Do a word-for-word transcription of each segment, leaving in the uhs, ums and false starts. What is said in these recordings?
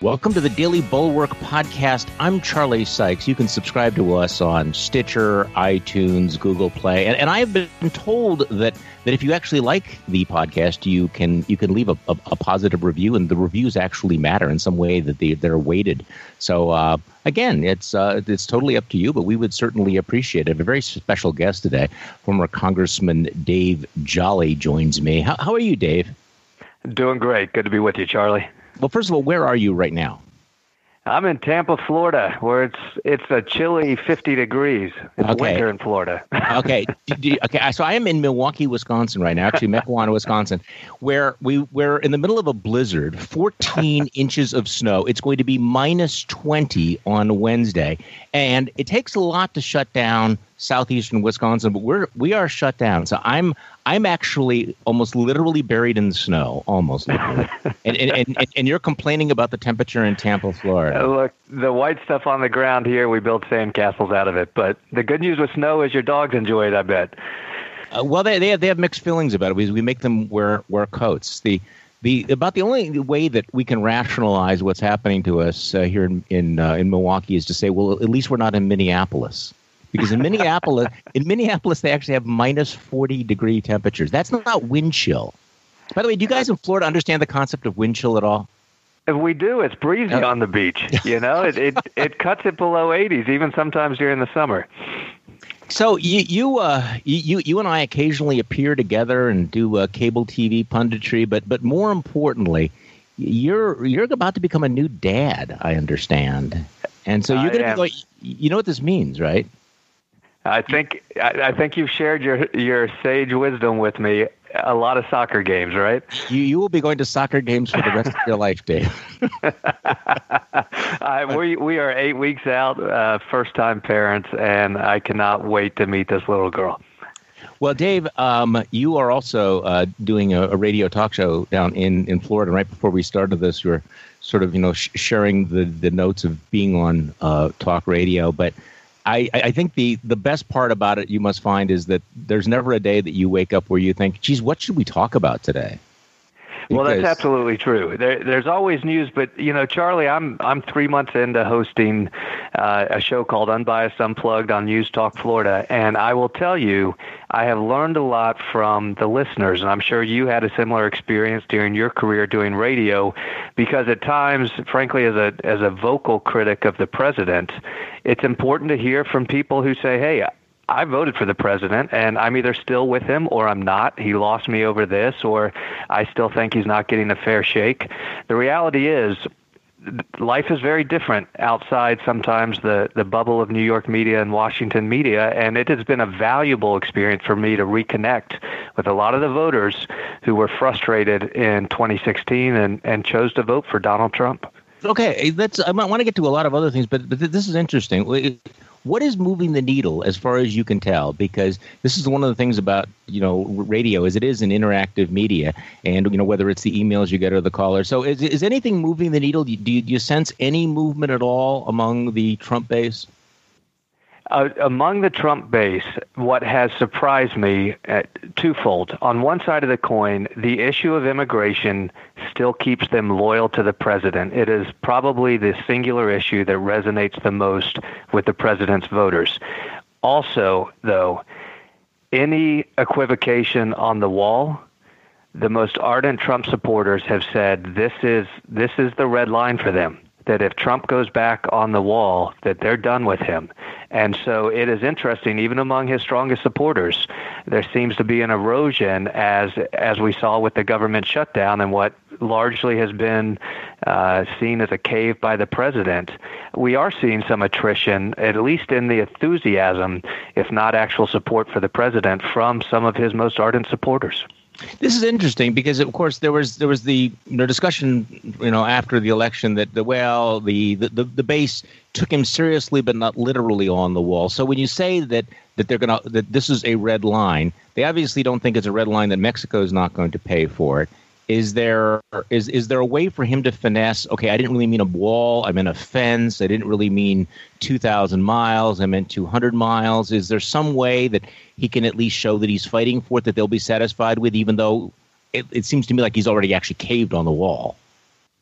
Welcome to the Daily Bulwark Podcast. I'm Charlie Sykes. You can subscribe to us on Stitcher, iTunes, Google Play, and, and I have been told that, that if you actually like the podcast, you can you can leave a, a, a positive review, and the reviews actually matter in some way that they they're weighted. So uh, again, it's uh, it's totally up to you, but we would certainly appreciate it. A very special guest today, former Congressman Dave Jolly, joins me. How, how are you, Dave? Doing great. Good to be with you, Charlie. Well, first of all, where are you right now? I'm in Tampa, Florida, where it's it's a chilly fifty degrees. It's okay. winter in Florida. okay, do, do, okay. So I am in Milwaukee, Wisconsin right now. Actually, Mequon, Wisconsin, where we we're in the middle of a blizzard. fourteen inches of snow. It's going to be minus twenty on Wednesday, and it takes a lot to shut down southeastern Wisconsin, but we're we are shut down. So I'm I'm actually almost literally buried in the snow, almost literally. and, and, and and you're complaining about the temperature in Tampa, Florida. Uh, look, the white stuff on the ground here, we build sandcastles out of it. But the good news with snow is your dogs enjoy it, I bet. Uh, well, they they have, they have mixed feelings about it because we make them wear wear coats. The the about the only way that we can rationalize what's happening to us uh, here in in, uh, in Milwaukee is to say, well, at least we're not in Minneapolis. Because in Minneapolis, in Minneapolis, they actually have minus forty degree temperatures. That's not wind chill. By the way, do you guys in Florida understand the concept of wind chill at all? If we do, it's breezy Oh. on the beach. You know, it, it it cuts it below eighties, even sometimes during the summer. So you you uh you you and I occasionally appear together and do uh, cable T V punditry, but but more importantly, you're you're about to become a new dad. I understand, and so you're going to be going. You know what this means, right? I think I, I think you've shared your your sage wisdom with me. A lot of soccer games, right? You you will be going to soccer games for the rest of your life, Dave. uh, we we are eight weeks out, uh, first time parents, and I cannot wait to meet this little girl. Well, Dave, um, you are also uh, doing a, a radio talk show down in, in Florida. Right before we started this, you were sort of you know sh- sharing the, the notes of being on uh, talk radio, but. I, I think the, the best part about it you must find is that there's never a day that you wake up where you think, geez, what should we talk about today? Well, that's absolutely true. There, there's always news, but you know, Charlie, I'm I'm three months into hosting uh, a show called Unbiased Unplugged on News Talk Florida, and I will tell you, I have learned a lot from the listeners, and I'm sure you had a similar experience during your career doing radio, because at times, frankly, as a as a vocal critic of the president, it's important to hear from people who say, hey, I voted for the president, and I'm either still with him or I'm not. He lost me over this, or I still think he's not getting a fair shake. The reality is, life is very different outside sometimes the, the bubble of New York media and Washington media, and it has been a valuable experience for me to reconnect with a lot of the voters who were frustrated in twenty sixteen and, and chose to vote for Donald Trump. Okay, that's, I want to get to a lot of other things, but, but this is interesting. What is moving the needle as far as you can tell? Because this is one of the things about, you know, radio is it is an interactive media, and, you know, whether it's the emails you get or the callers. So is, is anything moving the needle? Do you, do you sense any movement at all among the Trump base? Uh, among the Trump base, what has surprised me, uh, twofold. On one side of the coin, the issue of immigration still keeps them loyal to the president. It is probably the singular issue that resonates the most with the president's voters. Also, though, any equivocation on the wall, the most ardent Trump supporters have said this is this is the red line for them, that if Trump goes back on the wall, that they're done with him. And so it is interesting, even among his strongest supporters, there seems to be an erosion as as we saw with the government shutdown and what largely has been uh, seen as a cave by the president. We are seeing some attrition, at least in the enthusiasm, if not actual support for the president, from some of his most ardent supporters. This is interesting because, of course, there was there was the you know, discussion, you know, after the election that the well the, the the base took him seriously, but not literally on the wall. So when you say that that they're gonna that this is a red line, they obviously don't think it's a red line that Mexico is not going to pay for it. Is there is is there a way for him to finesse? Okay, I didn't really mean a wall. I meant a fence. I didn't really mean two thousand miles. I meant two hundred miles. Is there some way that he can at least show that he's fighting for it, that they'll be satisfied with, even though it, it seems to me like he's already actually caved on the wall?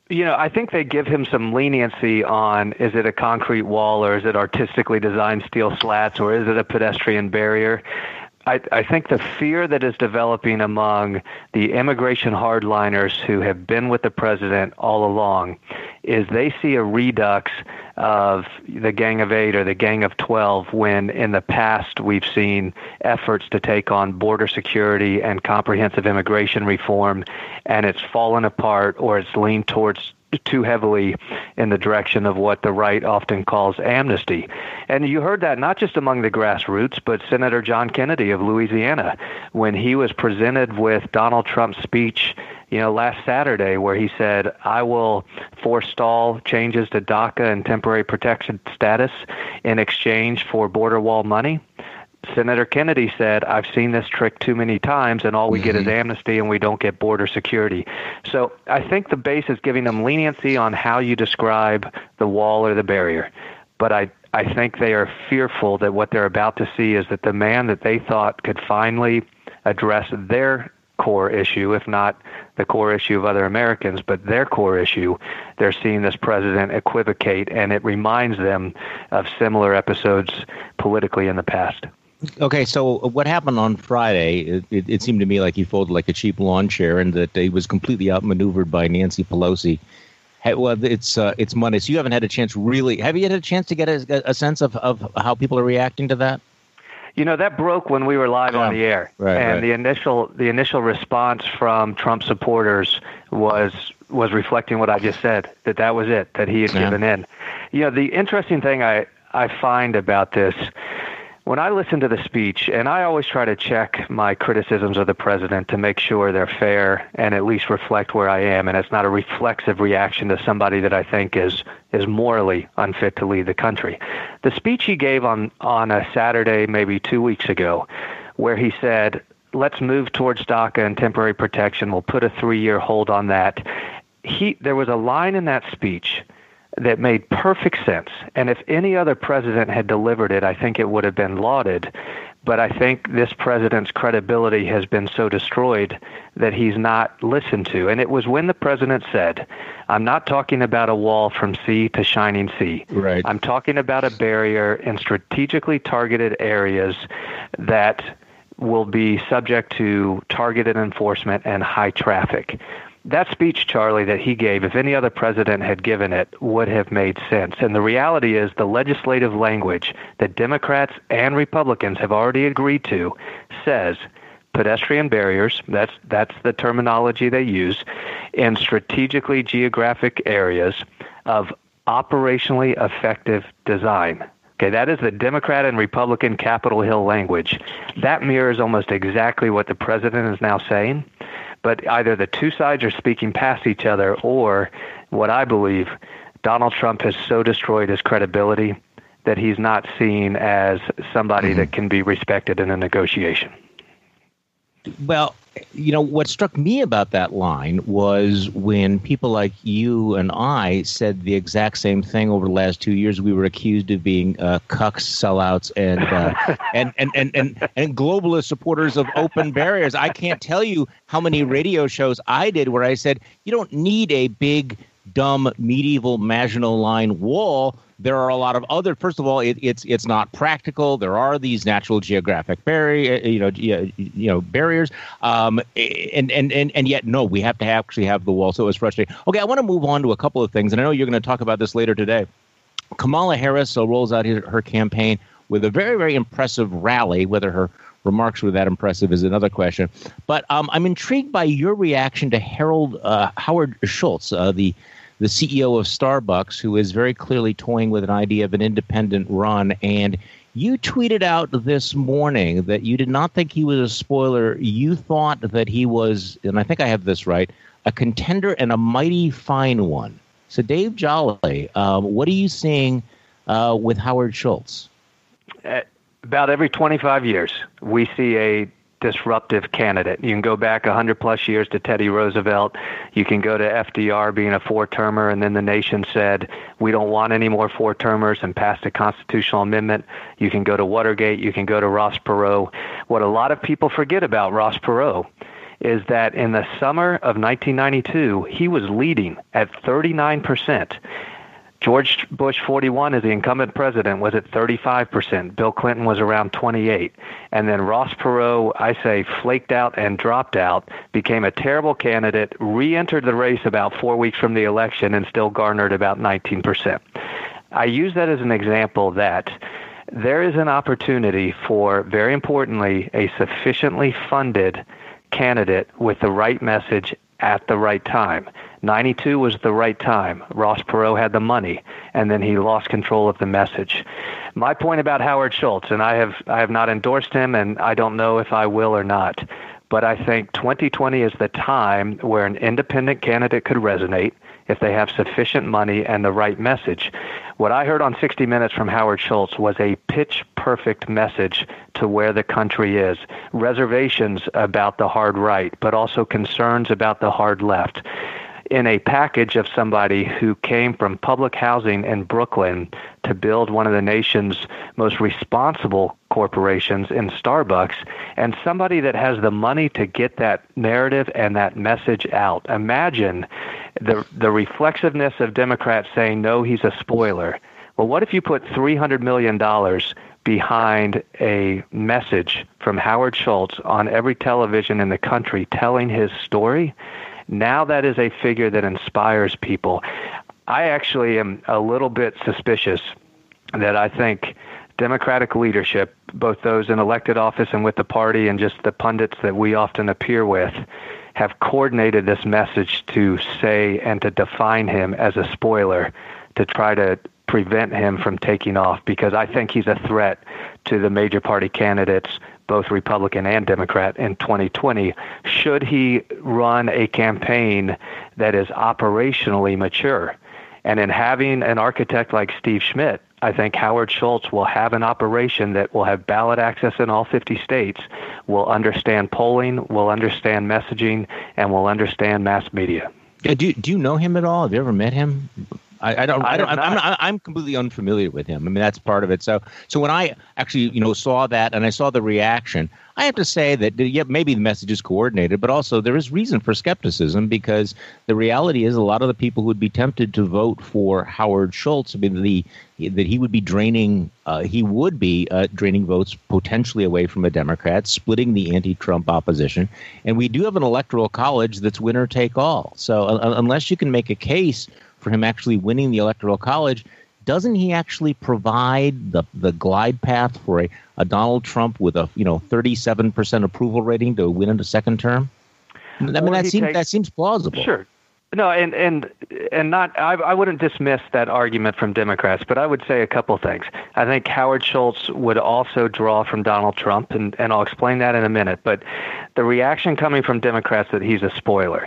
You know, I think they give him some leniency on, is it a concrete wall or is it artistically designed steel slats or is it a pedestrian barrier? I, I think the fear that is developing among the immigration hardliners who have been with the president all along is they see a redux of the Gang of Eight or the Gang of Twelve when in the past we've seen efforts to take on border security and comprehensive immigration reform, and it's fallen apart or it's leaned towards too heavily in the direction of what the right often calls amnesty. And you heard that not just among the grassroots, but Senator John Kennedy of Louisiana, when he was presented with Donald Trump's speech, you know, last Saturday, where he said, I will forestall changes to DACA and temporary protection status in exchange for border wall money. Senator Kennedy said, I've seen this trick too many times, and all we mm-hmm. get is amnesty, and we don't get border security. So I think the base is giving them leniency on how you describe the wall or the barrier. But I, I think they are fearful that what they're about to see is that the man that they thought could finally address their core issue, if not the core issue of other Americans, but their core issue, they're seeing this president equivocate, and it reminds them of similar episodes politically in the past. Okay, so what happened on Friday, it, it, it seemed to me like he folded like a cheap lawn chair and that he was completely outmaneuvered by Nancy Pelosi. Hey, well, it's uh, it's Monday, so you haven't had a chance really. Have you had a chance to get a, a sense of, of how people are reacting to that? You know, that broke when we were live yeah. on the air. Right, and right. the initial the initial response from Trump supporters was was reflecting what I just said, that that was it, that he had yeah. given in. You know, the interesting thing I, I find about this, when I listen to the speech, and I always try to check my criticisms of the president to make sure they're fair and at least reflect where I am, and it's not a reflexive reaction to somebody that I think is is morally unfit to lead the country. The speech he gave on, on a Saturday, maybe two weeks ago, where he said, let's move towards DACA and temporary protection, we'll put a three-year hold on that. He there was a line in that speech that made perfect sense. And if any other president had delivered it, I think it would have been lauded. But I think this president's credibility has been so destroyed that he's not listened to. And it was when the president said, I'm not talking about a wall from sea to shining sea. Right. I'm talking about a barrier in strategically targeted areas that will be subject to targeted enforcement and high traffic. That speech, Charlie, that he gave, if any other president had given it, would have made sense. And the reality is the legislative language that Democrats and Republicans have already agreed to says pedestrian barriers, that's that's the terminology they use, in strategically geographic areas of operationally effective design. Okay, that is the Democrat and Republican Capitol Hill language. That mirrors almost exactly what the president is now saying. But either the two sides are speaking past each other, or what I believe, Donald Trump has so destroyed his credibility that he's not seen as somebody mm-hmm. that can be respected in a negotiation. Well, you know, what struck me about that line was when people like you and I said the exact same thing over the last two years. We were accused of being uh, cucks, sellouts, and, uh, and, and, and, and, and globalist supporters of open barriers. I can't tell you how many radio shows I did where I said, you don't need a big, dumb, medieval Maginot Line wall. There are a lot of other. First of all, it, it's it's not practical. There are these natural geographic barrier, you know, you know, barriers, um, and and and and yet no, we have to actually have the wall. So it was frustrating. Okay, I want to move on to a couple of things, and I know you're going to talk about this later today. Kamala Harris uh, rolls out her, her campaign with a very very impressive rally. Whether her remarks were that impressive is another question. But um, I'm intrigued by your reaction to Harold uh, Howard Schultz, uh, the the C E O of Starbucks, who is very clearly toying with an idea of an independent run. And you tweeted out this morning that you did not think he was a spoiler. You thought that he was, and I think I have this right, a contender and a mighty fine one. So Dave Jolly, um, what are you seeing uh, with Howard Schultz? Uh, about every twenty-five years, we see a disruptive candidate. You can go back one hundred plus years to Teddy Roosevelt. You can go to F D R being a four-termer, and then the nation said, we don't want any more four-termers, and passed a constitutional amendment. You can go to Watergate. You can go to Ross Perot. What a lot of people forget about Ross Perot is that in the summer of nineteen ninety-two, he was leading at thirty-nine percent. George Bush forty-one, as the incumbent president, was at thirty-five percent. Bill Clinton was around twenty-eight. And then Ross Perot, I say, flaked out and dropped out, became a terrible candidate, re-entered the race about four weeks from the election, and still garnered about nineteen percent. I use that as an example that there is an opportunity for, very importantly, a sufficiently funded candidate with the right message at the right time. ninety-two was the right time. Ross Perot had the money, and then he lost control of the message. My point about Howard Schultz, and I have I have not endorsed him, and I don't know if I will or not, but I think twenty twenty is the time where an independent candidate could resonate if they have sufficient money and the right message. What I heard on sixty minutes from Howard Schultz was a pitch-perfect message to where the country is. Reservations about the hard right, but also concerns about the hard left. In a package of somebody who came from public housing in Brooklyn to build one of the nation's most responsible corporations in Starbucks, and somebody that has the money to get that narrative and that message out. Imagine the the reflexiveness of Democrats saying, no, he's a spoiler. Well, what if you put three hundred million dollars behind a message from Howard Schultz on every television in the country telling his story? Now that is a figure that inspires people. I actually am a little bit suspicious that I think Democratic leadership, both those in elected office and with the party and just the pundits that we often appear with, have coordinated this message to say and to define him as a spoiler to try to prevent him from taking off, because I think he's a threat to the major party candidates, both Republican and Democrat, in twenty twenty, should he run a campaign that is operationally mature. And in having an architect like Steve Schmidt, I think Howard Schultz will have an operation that will have ballot access in all fifty states, will understand polling, will understand messaging, and will understand mass media. Yeah, do, do you know him at all? Have you ever met him? I, I don't. I don't. I'm, I'm, I'm completely unfamiliar with him. I mean, that's part of it. So, so when I actually, you know, saw that and I saw the reaction, I have to say that yeah, maybe the message is coordinated, but also there is reason for skepticism, because the reality is a lot of the people who would be tempted to vote for Howard Schultz, I mean, the that he would be draining, uh, he would be uh, draining votes potentially away from a Democrat, splitting the anti-Trump opposition, and we do have an electoral college that's winner take all. So, uh, unless you can make a case for him actually winning the Electoral College, doesn't he actually provide the the glide path for a, a Donald Trump with a you know thirty-seven percent approval rating to win in a second term? I mean, or that seems takes, that seems plausible. Sure. No, and and and not I, I wouldn't dismiss that argument from Democrats, but I would say a couple things. I think Howard Schultz would also draw from Donald Trump, and, and I'll explain that in a minute. But the reaction coming from Democrats that he's a spoiler.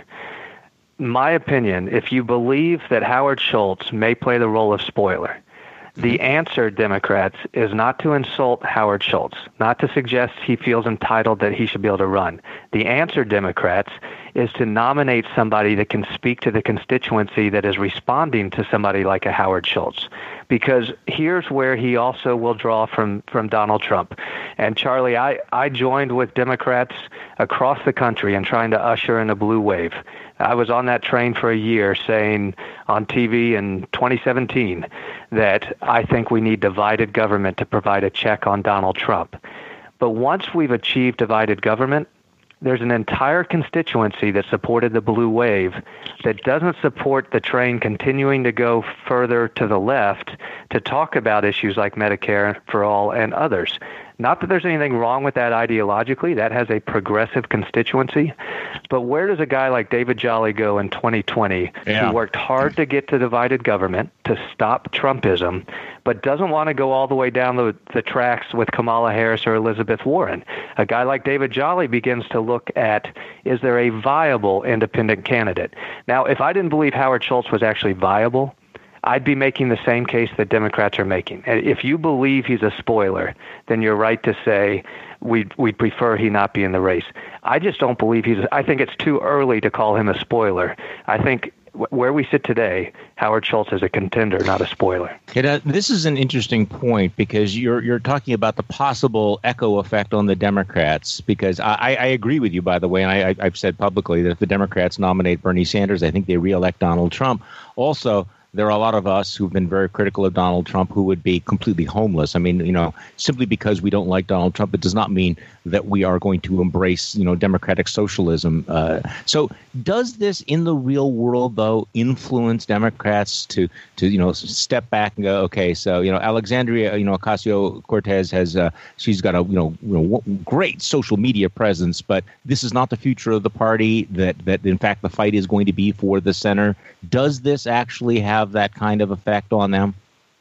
My opinion, if you believe that Howard Schultz may play the role of spoiler, the answer, Democrats, is not to insult Howard Schultz, not to suggest he feels entitled that he should be able to run. The answer, Democrats, is to nominate somebody that can speak to the constituency that is responding to somebody like a Howard Schultz. Because here's where he also will draw from, from Donald Trump. And Charlie, I, I joined with Democrats across the country in trying to usher in a blue wave. I was on that train for a year saying on T V in twenty seventeen that I think we need divided government to provide a check on Donald Trump. But once we've achieved divided government, there's an entire constituency that supported the blue wave that doesn't support the train continuing to go further to the left to talk about issues like Medicare for all and others. Not that there's anything wrong with that ideologically. That has a progressive constituency. But where does a guy like David Jolly go in twenty twenty, yeah. who worked hard to get to divided government, to stop Trumpism, but doesn't want to go all the way down the, the tracks with Kamala Harris or Elizabeth Warren? A guy like David Jolly begins to look at, is there a viable independent candidate? Now, if I didn't believe Howard Schultz was actually viable, I'd be making the same case that Democrats are making. And if you believe he's a spoiler, then you're right to say we'd, we'd prefer he not be in the race. I just don't believe he's – I think it's too early to call him a spoiler. I think where we sit today, Howard Schultz is a contender, not a spoiler. It, uh, this is an interesting point because you're you're talking about the possible echo effect on the Democrats. Because I, I agree with you, by the way, and I, I've said publicly that if the Democrats nominate Bernie Sanders, I think they reelect Donald Trump. Also, there are a lot of us who've been very critical of Donald Trump who would be completely homeless. I mean, you know, simply because we don't like Donald Trump, it does not mean that we are going to embrace, you know, democratic socialism. Uh, so does this in the real world, though, influence Democrats to, to you know, step back and go, okay, so, you know, Alexandria, you know, Ocasio-Cortez has, uh, she's got a, you know, you know, great social media presence, but this is not the future of the party, that, that in fact, the fight is going to be for the center. Does this actually have that kind of effect on them?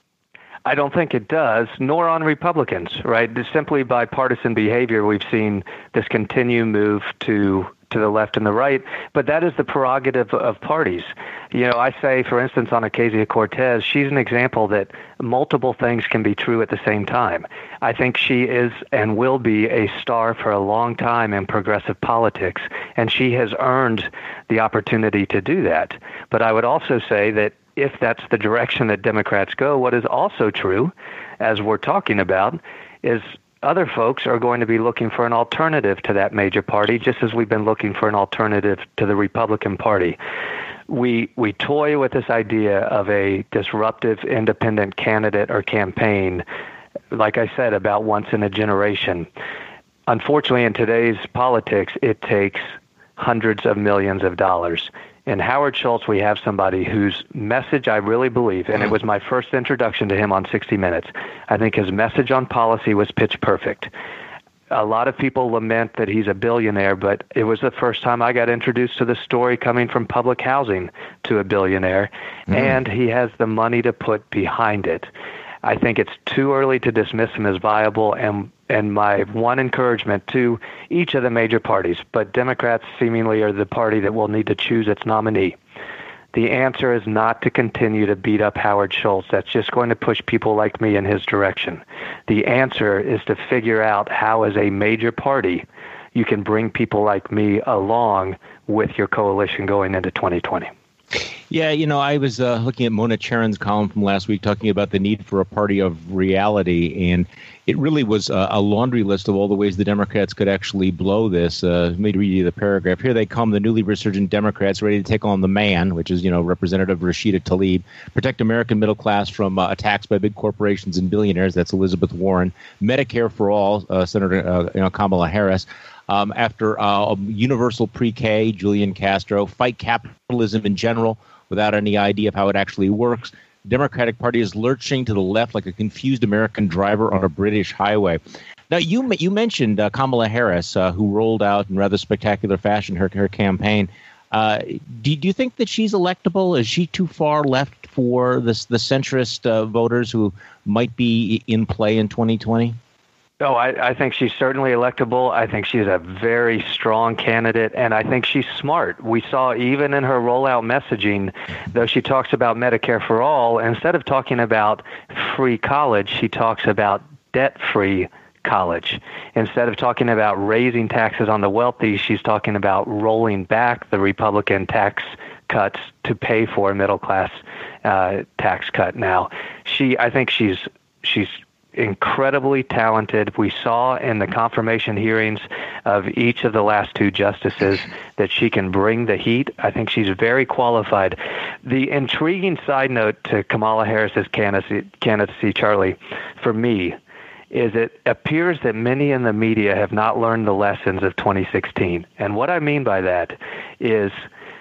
I don't think it does, nor on Republicans, right? Just simply by partisan behavior, we've seen this continued move to to the left and the right, but that is the prerogative of parties. You know, I say, for instance, on Ocasio-Cortez, she's an example that multiple things can be true at the same time. I think she is and will be a star for a long time in progressive politics, and she has earned the opportunity to do that. But I would also say that if that's the direction that Democrats go, what is also true, as we're talking about, is other folks are going to be looking for an alternative to that major party, just as we've been looking for an alternative to the Republican Party. We we toy with this idea of a disruptive independent candidate or campaign, like I said, about once in a generation. Unfortunately, in today's politics, it takes hundreds of millions of dollars. In Howard Schultz, we have somebody whose message I really believe, and it was my first introduction to him on sixty minutes, I think his message on policy was pitch perfect. A lot of people lament that he's a billionaire, but it was the first time I got introduced to the story coming from public housing to a billionaire, mm. and he has the money to put behind it. I think it's too early to dismiss him as viable, and and my one encouragement to each of the major parties, but Democrats seemingly are the party that will need to choose its nominee. The answer is not to continue to beat up Howard Schultz. That's just going to push people like me in his direction. The answer is to figure out how, as a major party, you can bring people like me along with your coalition going into twenty twenty. Yeah, you know, I was uh, looking at Mona Charen's column from last week talking about the need for a party of reality, and it really was a, a laundry list of all the ways the Democrats could actually blow this. Uh, let me read you the paragraph. Here they come, the newly resurgent Democrats, ready to take on the man, which is, you know, Representative Rashida Tlaib, protect American middle class from uh, attacks by big corporations and billionaires. That's Elizabeth Warren. Medicare for all, uh, Senator uh, you know, Kamala Harris. Um, after uh, universal pre-K, Julian Castro. Fight capitalism in general without any idea of how it actually works. Democratic Party is lurching to the left like a confused American driver on a British highway. Now, you you mentioned uh, Kamala Harris, uh, who rolled out in rather spectacular fashion her, her campaign. Uh, do, do you think that she's electable? Is she too far left for this, the centrist uh, voters who might be in play in twenty twenty? No, I, I think she's certainly electable. I think she's a very strong candidate, and I think she's smart. We saw even in her rollout messaging, though she talks about Medicare for all, instead of talking about free college, she talks about debt-free college. Instead of talking about raising taxes on the wealthy, she's talking about rolling back the Republican tax cuts to pay for a middle-class uh, tax cut now. She, I think she's she's incredibly talented. We saw in the confirmation hearings of each of the last two justices that she can bring the heat. I think she's very qualified. The intriguing side note to Kamala Harris's candidacy, candidacy, Charlie, for me, is it appears that many in the media have not learned the lessons of twenty sixteen. And what I mean by that is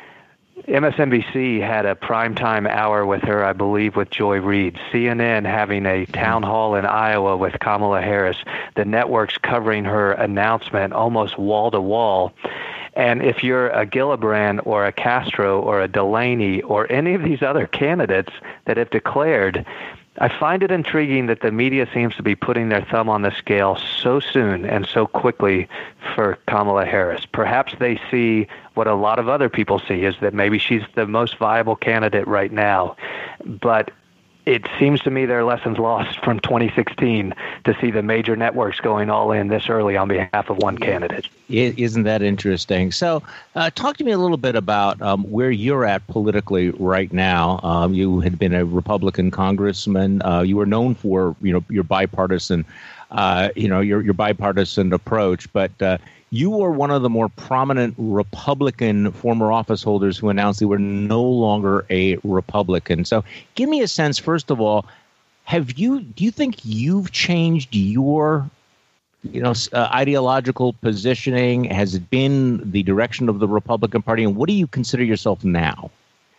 M S N B C had a primetime hour with her, I believe, with Joy Reid. C N N having a town hall in Iowa with Kamala Harris. The networks covering her announcement almost wall to wall. And if you're a Gillibrand or a Castro or a Delaney or any of these other candidates that have declared, I find it intriguing that the media seems to be putting their thumb on the scale so soon and so quickly for Kamala Harris. Perhaps they see what a lot of other people see, is that maybe she's the most viable candidate right now. But it seems to me there are lessons lost from twenty sixteen to see the major networks going all in this early on behalf of one candidate. Isn't that interesting? So uh, talk to me a little bit about um, where you're at politically right now. Um, you had been a Republican congressman. Uh, you were known for, you know, your bipartisan, uh, you know, your, your bipartisan approach, but uh, you were one of the more prominent Republican former office holders who announced they were no longer a Republican. So give me a sense, first of all, have you, do you think you've changed your, you know, uh, ideological positioning? Has it been the direction of the Republican Party? And what do you consider yourself now?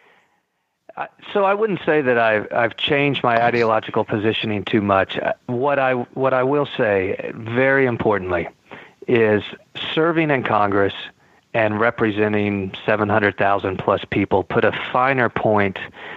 Uh, so I wouldn't say that I've, I've changed my ideological positioning too much. What I, what I will say, very importantly, is serving in Congress and representing seven hundred thousand plus people put a finer point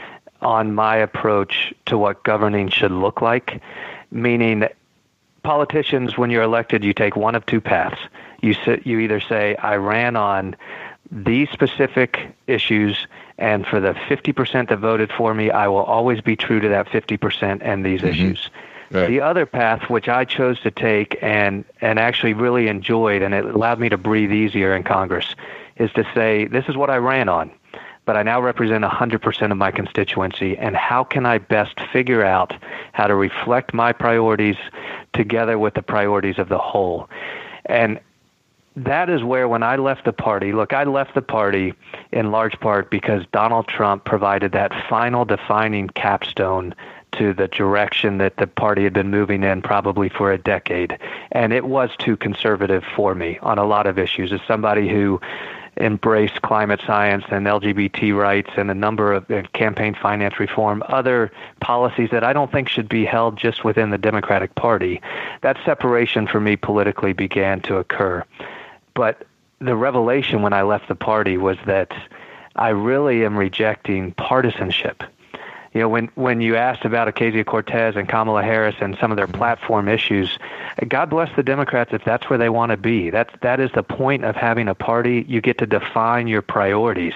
on my approach to what governing should look like, meaning that politicians, when you're elected, you take one of two paths. You, sit, you either say, I ran on these specific issues, and for the fifty percent that voted for me, I will always be true to that fifty percent and these mm-hmm. issues. Right. The other path, which I chose to take and, and actually really enjoyed, and it allowed me to breathe easier in Congress, is to say, this is what I ran on, but I now represent one hundred percent of my constituency, and how can I best figure out how to reflect my priorities together with the priorities of the whole? And that is where, when I left the party, look, I left the party in large part because Donald Trump provided that final defining capstone to the direction that the party had been moving in probably for a decade. And it was too conservative for me on a lot of issues. As somebody who embraced climate science and L G B T rights and a number of uh, campaign finance reform, other policies that I don't think should be held just within the Democratic Party, that separation for me politically began to occur. But the revelation when I left the party was that I really am rejecting partisanship. You know, when, when you asked about Ocasio-Cortez and Kamala Harris and some of their platform issues, God bless the Democrats if that's where they want to be. That's, that is the point of having a party. You get to define your priorities.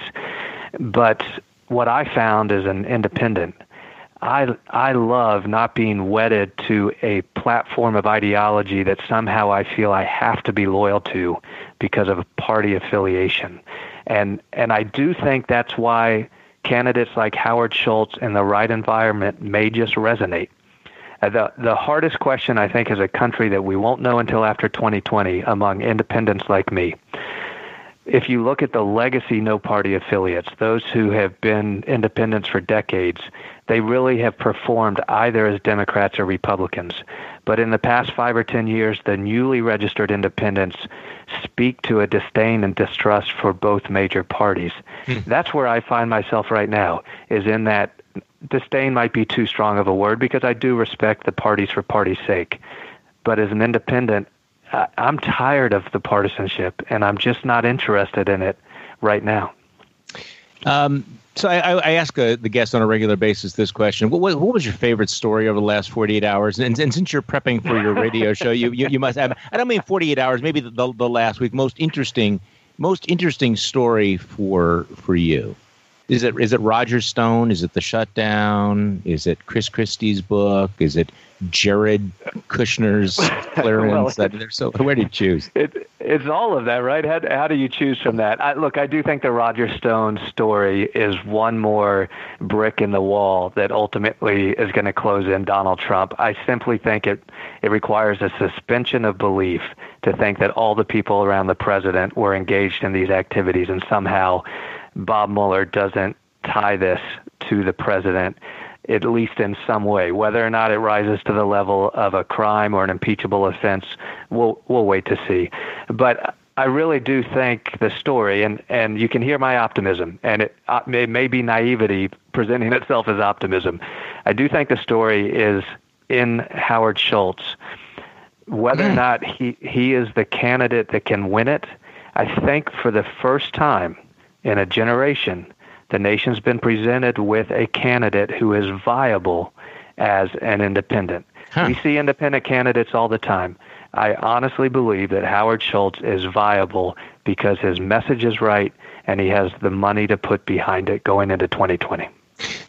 But what I found as an independent, I, I love not being wedded to a platform of ideology that somehow I feel I have to be loyal to because of a party affiliation. And, and I do think that's why candidates like Howard Schultz in the right environment may just resonate. Uh, the the hardest question, I think, as a country that we won't know until after twenty twenty among independents like me, if you look at the legacy no-party affiliates, those who have been independents for decades, they really have performed either as Democrats or Republicans. But in the past five or ten years, the newly registered independents speak to a disdain and distrust for both major parties. Hmm. That's where I find myself right now, is in that disdain might be too strong of a word because I do respect the parties for party's sake. But as an independent, I, I'm tired of the partisanship, and I'm just not interested in it right now. Um, so I, I ask uh, the guests on a regular basis this question: what, what was your favorite story over the last forty-eight hours? And, and since you're prepping for your radio show, you, you you must have. I don't mean forty-eight hours. Maybe the, the, the last week. Most interesting, most interesting story for for you. Is it is it Roger Stone? Is it the shutdown? Is it Chris Christie's book? Is it Jared Kushner's clearance? well, that, so where do you choose? It, it's all of that, right? How, how do you choose from that? I, look, I do think the Roger Stone story is one more brick in the wall that ultimately is going to close in Donald Trump. I simply think it, it requires a suspension of belief to think that all the people around the president were engaged in these activities, and somehow Bob Mueller doesn't tie this to the president, at least in some way. Whether or not it rises to the level of a crime or an impeachable offense, we'll we'll wait to see. But I really do think the story, and, and you can hear my optimism, and it, uh, it may be naivety presenting itself as optimism. I do think the story is in Howard Schultz. Whether or not he, he is the candidate that can win it, I think for the first time in a generation, the nation's been presented with a candidate who is viable as an independent. Huh. We see independent candidates all the time. I honestly believe that Howard Schultz is viable because his message is right and he has the money to put behind it going into twenty twenty.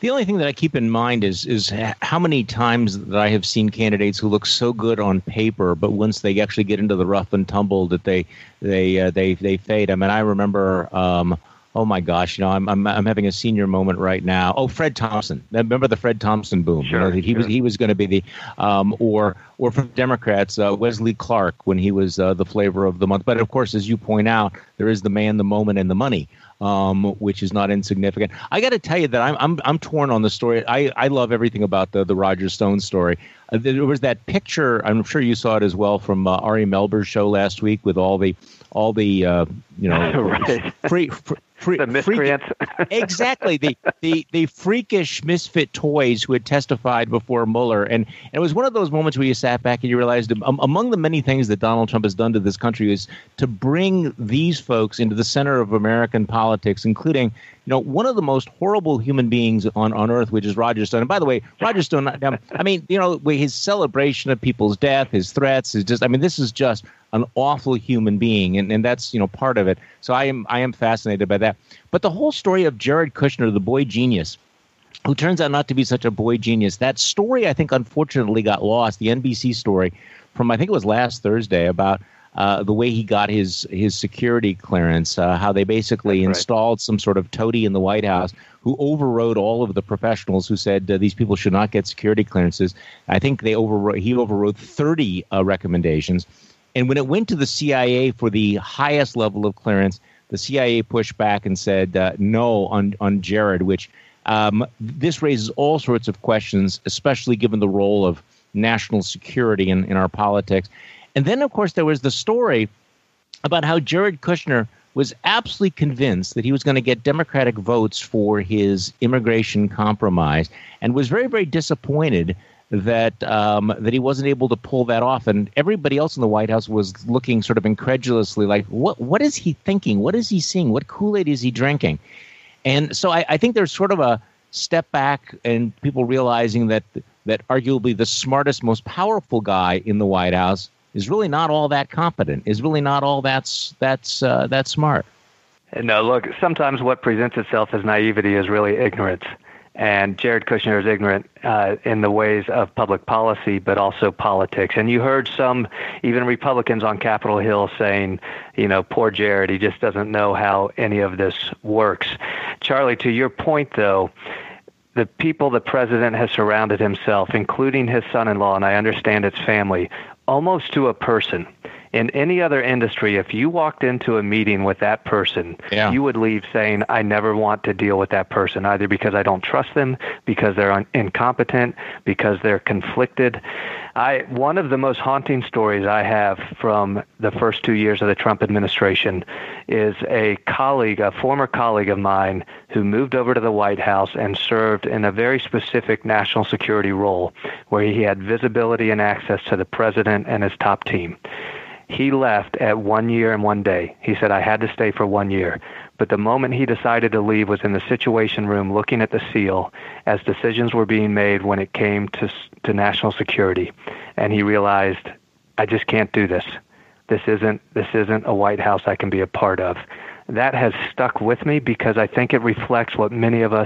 The only thing that I keep in mind is is how many times that I have seen candidates who look so good on paper, but once they actually get into the rough and tumble, that they they uh, they they fade. I mean, I remember. Um, oh my gosh, you know, I'm I'm I'm having a senior moment right now. Oh, Fred Thompson. Remember the Fred Thompson boom? Sure, you know, he sure. was he was going to be the um, or or from Democrats, uh, Wesley Clark when he was uh, the flavor of the month. But of course, as you point out, there is the man, the moment, and the money. Um, which is not insignificant. I got to tell you that I'm I'm I'm torn on the story. I, I love everything about the the Roger Stone story. Uh, there was that picture. I'm sure you saw it as well from uh, Ari Melber's show last week with all the all the uh, you know right. free. free Free, the miscreants. exactly. The, the the freakish misfit toys who had testified before Mueller. And, and it was one of those moments where you sat back and you realized um, among the many things that Donald Trump has done to this country is to bring these folks into the center of American politics, including, you know, one of the most horrible human beings on, on earth, which is Roger Stone. And by the way, Roger Stone, um, I mean, you know, his celebration of people's death, his threats, is just, I mean, this is just an awful human being, and, and that's, you know, part of it. So I am I am fascinated by that. But the whole story of Jared Kushner, the boy genius, who turns out not to be such a boy genius, that story, I think, unfortunately got lost. The N B C story from, I think it was last Thursday, about uh, the way he got his his security clearance, uh, how they basically That's right. installed some sort of toady in the White House who overrode all of the professionals who said uh, these people should not get security clearances. I think they overrode, he overrode thirty uh, recommendations. And when it went to the C I A for the highest level of clearance, the C I A pushed back and said uh, no on, on Jared, which um, this raises all sorts of questions, especially given the role of national security in, in our politics. And then, of course, there was the story about how Jared Kushner was absolutely convinced that he was going to get Democratic votes for his immigration compromise and was very, very disappointed that um, that he wasn't able to pull that off. And everybody else in the White House was looking sort of incredulously like, what what is he thinking? What is he seeing? What Kool-Aid is he drinking? And so I, I think there's sort of a step back and people realizing that that arguably the smartest, most powerful guy in the White House is really not all that competent, is really not all that's that's uh, that smart. No, look, sometimes what presents itself as naivety is really ignorance. And Jared Kushner is ignorant uh, in the ways of public policy, but also politics. And you heard some, even Republicans on Capitol Hill saying, you know, poor Jared, he just doesn't know how any of this works. Charlie, to your point, though, the people the president has surrounded himself, including his son-in-law, and I understand it's family, almost to a person. In any other industry, if you walked into a meeting with that person, yeah. you would leave saying, I never want to deal with that person, either because I don't trust them, because they're un- incompetent, because they're conflicted. I one of the most haunting stories I have from the first two years of the Trump administration is a colleague, a former colleague of mine, who moved over to the White House and served in a very specific national security role where he had visibility and access to the president and his top team. He left at one year and one day. He said, I had to stay for one year. But the moment he decided to leave was in the Situation Room looking at the seal as decisions were being made when it came to to national security. And he realized, I just can't do this. This isn't this isn't a White House I can be a part of. That has stuck with me because I think it reflects what many of us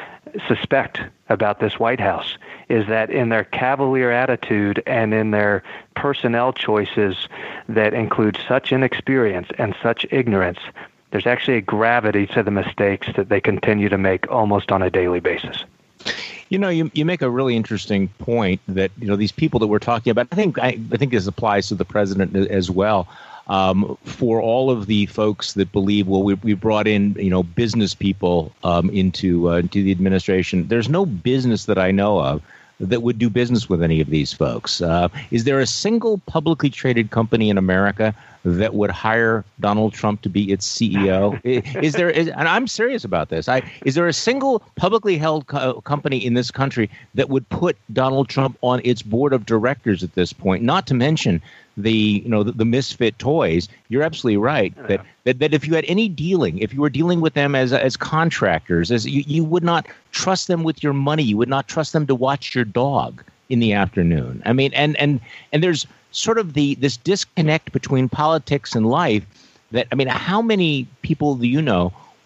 suspect about this White House, is that in their cavalier attitude and in their personnel choices that include such inexperience and such ignorance, there's actually a gravity to the mistakes that they continue to make almost on a daily basis. You know, you you make a really interesting point that, you know, these people that we're talking about, I think I, I think this applies to the president as well. Um, for all of the folks that believe, well, we we brought in, you know, business people um, into uh, into the administration. There's no business that I know of that would do business with any of these folks. Uh, is there a single publicly traded company in America that would hire Donald Trump to be its C E O? Is there? Is, and I'm serious about this. I is there a single publicly held co- company in this country that would put Donald Trump on its board of directors at this point? Not to mention the you know the, the misfit toys. You're absolutely right that, that that if you had any dealing, if you were dealing with them as as contractors, as you, you would not trust them with your money. You would not trust them to watch your dog in the afternoon. I mean, and and and there's sort of the this disconnect between politics and life that, I mean, how many people do you know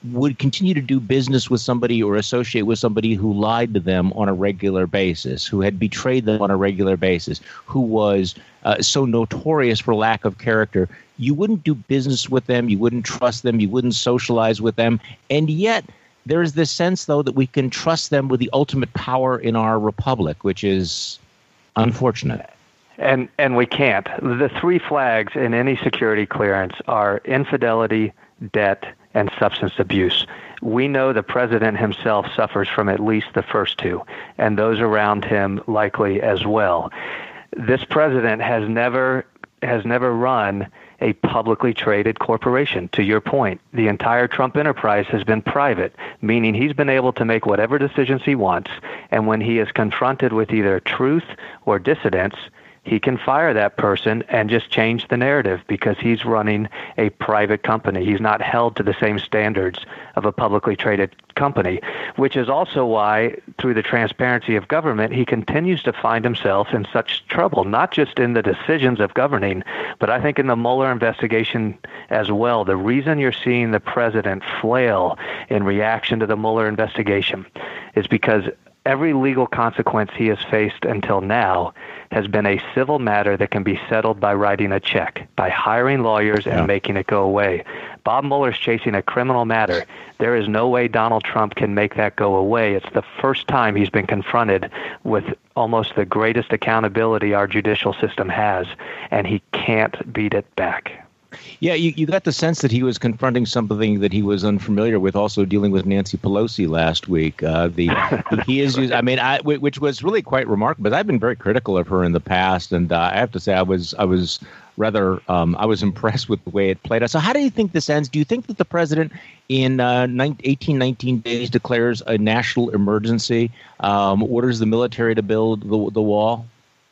would continue to do business with somebody or associate with somebody who lied to them on a regular basis, who had betrayed them on a regular basis, who was uh, so notorious for lack of character. You wouldn't do business with them. You wouldn't trust them. You wouldn't socialize with them. And yet there is this sense, though, that we can trust them with the ultimate power in our republic, which is unfortunate. And and we can't. The three flags in any security clearance are infidelity, debt, and substance abuse. We know the president himself suffers from at least the first two, and those around him likely as well. This president has never has never run a publicly traded corporation. To your point, the entire Trump enterprise has been private, meaning he's been able to make whatever decisions he wants, and when he is confronted with either truth or dissidence, he can fire that person and just change the narrative because he's running a private company. He's not held to the same standards of a publicly traded company, which is also why, through the transparency of government, he continues to find himself in such trouble, not just in the decisions of governing, but I think in the Mueller investigation as well. The reason you're seeing the president flail in reaction to the Mueller investigation is because every legal consequence he has faced until now has been a civil matter that can be settled by writing a check, by hiring lawyers and yeah. making it go away. Bob Mueller's chasing a criminal matter. There is no way Donald Trump can make that go away. It's the first time he's been confronted with almost the greatest accountability our judicial system has, and he can't beat it back. Yeah, you, you got the sense that he was confronting something that he was unfamiliar with, also dealing with Nancy Pelosi last week. Uh, the he is, I mean, I, which was really quite remarkable. I've been very critical of her in the past, and uh, I have to say, I was, I was rather, um, I was impressed with the way it played out. So, how do you think this ends? Do you think that the president, in uh, eighteen, nineteen days, declares a national emergency, um, orders the military to build the, the wall?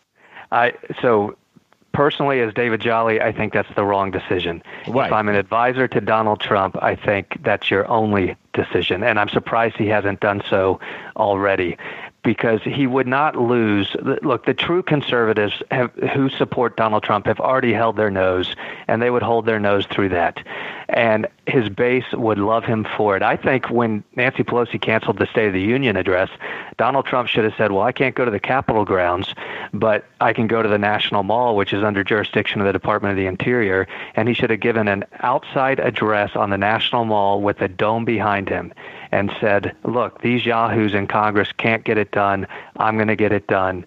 I so. Personally, as David Jolly, I think that's the wrong decision. Right. If I'm an advisor to Donald Trump, I think that's your only decision. And I'm surprised he hasn't done so already, because he would not lose. Look, the true conservatives have, who support Donald Trump have already held their nose, and they would hold their nose through that. And his base would love him for it. I think when Nancy Pelosi canceled the State of the Union address, Donald Trump should have said, well, I can't go to the Capitol grounds, but I can go to the National Mall, which is under jurisdiction of the Department of the Interior, and he should have given an outside address on the National Mall with a dome behind him and said, look, these yahoos in Congress can't get it done. I'm going to get it done.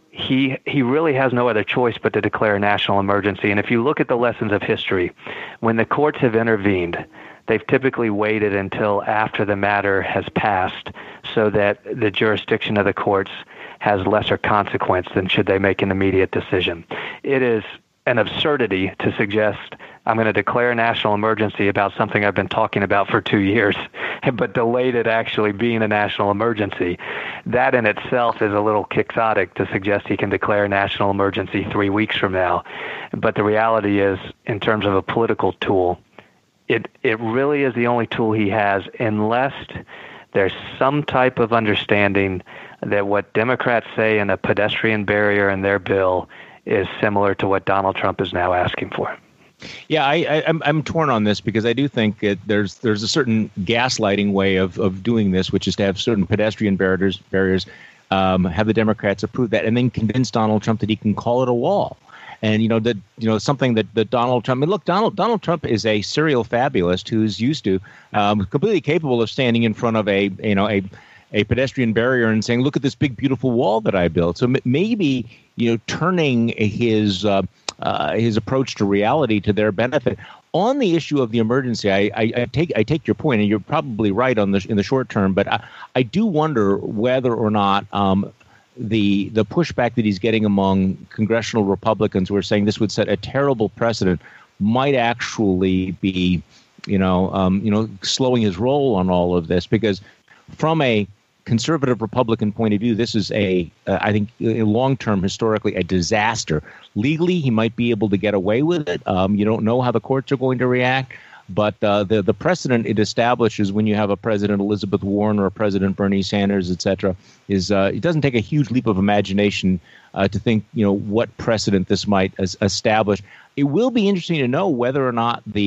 He he really has no other choice but to declare a national emergency. And if you look at the lessons of history, when the courts have intervened, they've typically waited until after the matter has passed so that the jurisdiction of the courts has lesser consequence than should they make an immediate decision. It is an absurdity to suggest I'm going to declare a national emergency about something I've been talking about for two years, but delayed it actually being a national emergency. That in itself is a little quixotic to suggest he can declare a national emergency three weeks from now. But the reality is, in terms of a political tool, it, it really is the only tool he has, unless there's some type of understanding that what Democrats say in a pedestrian barrier in their bill is similar to what Donald Trump is now asking for. Yeah, I, I, I'm I'm torn on this because I do think that there's there's a certain gaslighting way of, of doing this, which is to have certain pedestrian barriers, barriers um, have the Democrats approve that, and then convince Donald Trump that he can call it a wall. And, you know, that, you know, something that, that Donald Trump, I mean, look, Donald Donald Trump is a serial fabulist who's used to, um, completely capable of standing in front of a, you know, a a pedestrian barrier and saying, look at this big, beautiful wall that I built. So m- maybe, you know, turning his uh, uh, his approach to reality to their benefit. On the issue of the emergency, I, I, I take I take your point, and you're probably right on the in the short term. But I, I do wonder whether or not um, the the pushback that he's getting among congressional Republicans who are saying this would set a terrible precedent might actually be, you know, um, you know, slowing his roll on all of this, because from a conservative Republican point of view, this is a, uh, I think, a long-term, historically, a disaster. Legally, he might be able to get away with it. Um, you don't know how the courts are going to react. But uh, the the precedent it establishes when you have a President Elizabeth Warren or a President Bernie Sanders, et cetera, is uh, it doesn't take a huge leap of imagination uh, to think, you know, what precedent this might as establish. It will be interesting to know whether or not the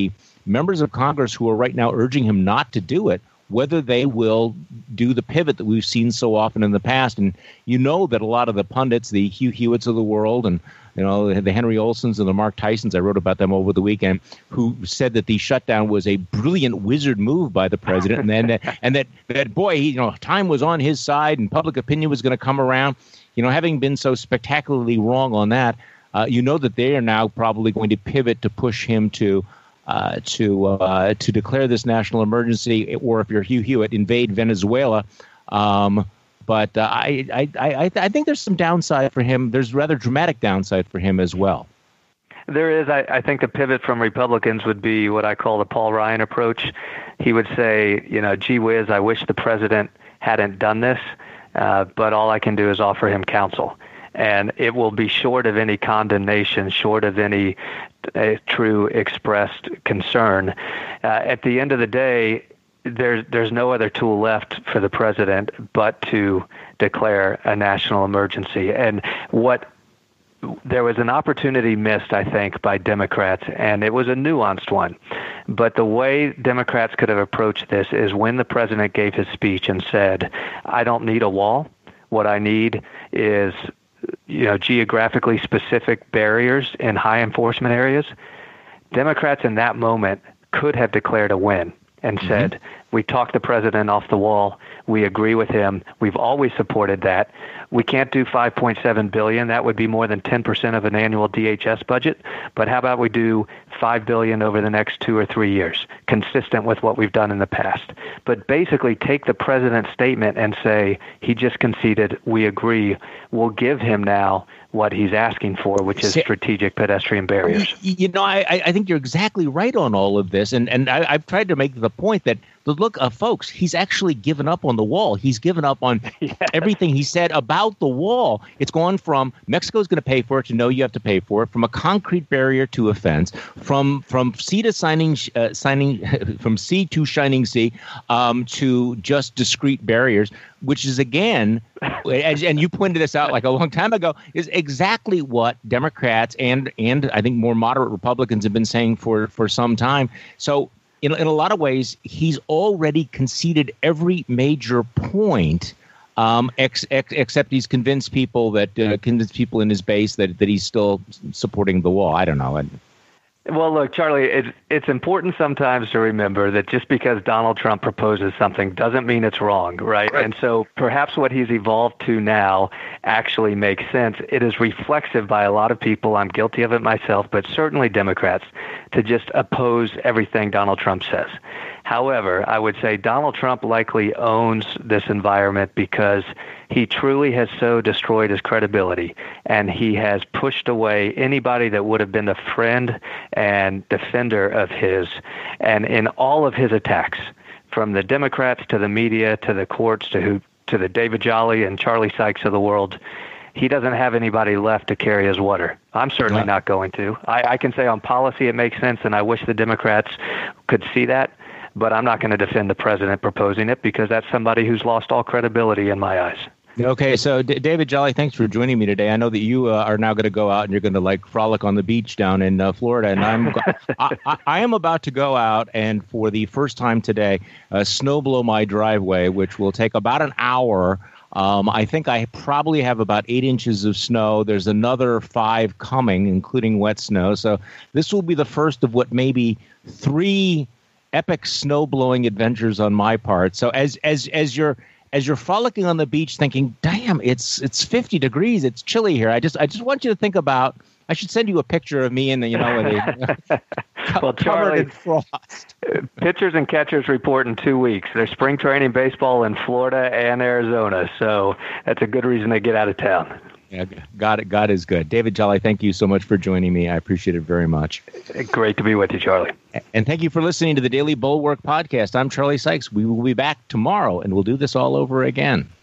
members of Congress who are right now urging him not to do it, whether they will do the pivot that we've seen so often in the past. And you know that a lot of the pundits, the Hugh Hewitts of the world, and you know the Henry Olsons and the Mark Tysons, I wrote about them over the weekend, who said that the shutdown was a brilliant wizard move by the president, and then that, and that that boy, he, you know, time was on his side, and public opinion was going to come around. You know, having been so spectacularly wrong on that, uh, you know that they are now probably going to pivot to push him to. Uh, to uh, to declare this national emergency, or if you're Hugh Hewitt, invade Venezuela. Um, but uh, I, I, I, I think there's some downside for him. There's rather dramatic downside for him as well. There is. I, I think the pivot from Republicans would be what I call the Paul Ryan approach. He would say, you know, gee whiz, I wish the president hadn't done this, uh, but all I can do is offer him counsel. And it will be short of any condemnation, short of any uh, true expressed concern. Uh, at the end of the day, there's there's no other tool left for the president but to declare a national emergency. And what there was an opportunity missed, I think, by Democrats, and it was a nuanced one. But the way Democrats could have approached this is when the president gave his speech and said, I don't need a wall. What I need is you know, geographically specific barriers in high enforcement areas. Democrats in that moment could have declared a win and mm-hmm. said, we talked the president off the wall. We agree with him. We've always supported that. We can't do five point seven billion dollars. That would be more than ten percent of an annual D H S budget. But how about we do five billion dollars over the next two or three years, consistent with what we've done in the past. But basically take the president's statement and say, he just conceded, we agree, we'll give him now what he's asking for, which is strategic pedestrian barriers. You know, I, I think you're exactly right on all of this. And, and I, I've tried to make the point that, look, uh, folks, he's actually given up on the wall. He's given up on yes. everything he said about the wall. It's gone from Mexico's going to pay for it to no, you have to pay for it, from a concrete barrier to a fence, from from sea to signing, uh, signing from sea to shining sea, um, to just discrete barriers, which is, again, and, and you pointed this out like a long time ago, is exactly what Democrats and and I think more moderate Republicans have been saying for, for some time. So in, in a lot of ways, he's already conceded every major point, um, ex, ex, except he's convinced people that uh, convinced people in his base that, that he's still supporting the wall. I don't know. Well, look, Charlie, it's, it's important sometimes to remember that just because Donald Trump proposes something doesn't mean it's wrong, right? right? And so perhaps what he's evolved to now actually makes sense. It is reflexive by a lot of people, I'm guilty of it myself, but certainly Democrats, to just oppose everything Donald Trump says. However, I would say Donald Trump likely owns this environment because he truly has so destroyed his credibility, and he has pushed away anybody that would have been a friend and defender of his. And in all of his attacks, from the Democrats to the media to the courts to who, to the David Jolly and Charlie Sykes of the world, he doesn't have anybody left to carry his water. I'm certainly not going to. I, I can say on policy it makes sense, and I wish the Democrats could see that. But I'm not going to defend the president proposing it because that's somebody who's lost all credibility in my eyes. Okay, so D- David Jolly, thanks for joining me today. I know that you uh, are now going to go out and you're going to like frolic on the beach down in uh, Florida, and I'm go- I, I, I am about to go out and for the first time today, uh, snow blow my driveway, which will take about an hour. Um, I think I probably have about eight inches of snow. There's another five coming, including wet snow. So this will be the first of what may be three epic snow blowing adventures on my part. So as as as you're as you're frolicking on the beach, thinking, "Damn, it's it's fifty degrees. It's chilly here." I just I just want you to think about. I should send you a picture of me in the you know the, well, Charlie, in frost. Pitchers and catchers report in two weeks. There's spring training baseball in Florida and Arizona, so that's a good reason to get out of town. Yeah, God, God is good. David Jolly, thank you so much for joining me. I appreciate it very much. Great to be with you, Charlie. And thank you for listening to the Daily Bulwark Podcast. I'm Charlie Sykes. We will be back tomorrow, and we'll do this all over again.